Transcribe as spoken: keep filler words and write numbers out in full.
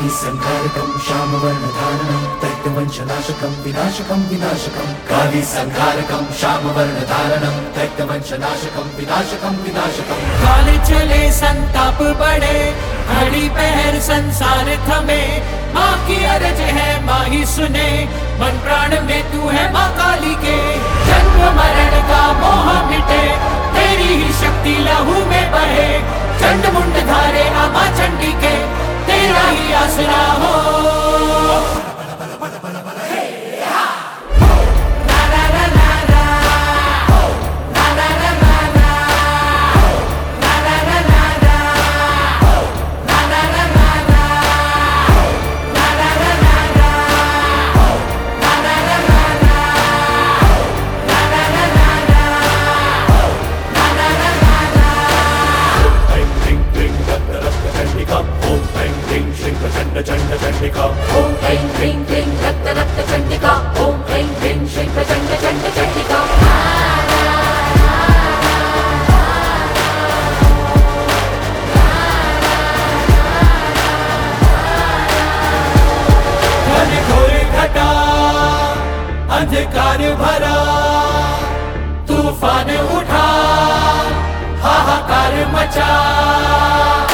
कालीसंहारकं श्यामवर्णधारणं दैत्यवंशनाशकं विनाशकं विनाशकं कालीसंहारकं श्यामवर्णधारणं दैत्यवंशनाशकं विनाशकं विनाशकं। काल चले संताप बढ़े घड़ी पहर संसार थमे, माँ की अरज है माँ ही सुने, मन प्राण में तू है माँ काली के। जन्म मरण का मोह मिटे तेरी ही शक्ति लहू में बहे, चंड मुंड धारे आमा चंडी के तेरा ही आसरा हो। चंड चंडिका ओम ऐं ह्रीं क्लीं रक्त रक्त चंडिका, ओम ऐं ह्रीं श्रीं प्रचंड चंड चंडिका। घनघोर घटा अंधकार भरा, तूफान उठा हाहाकार मचा।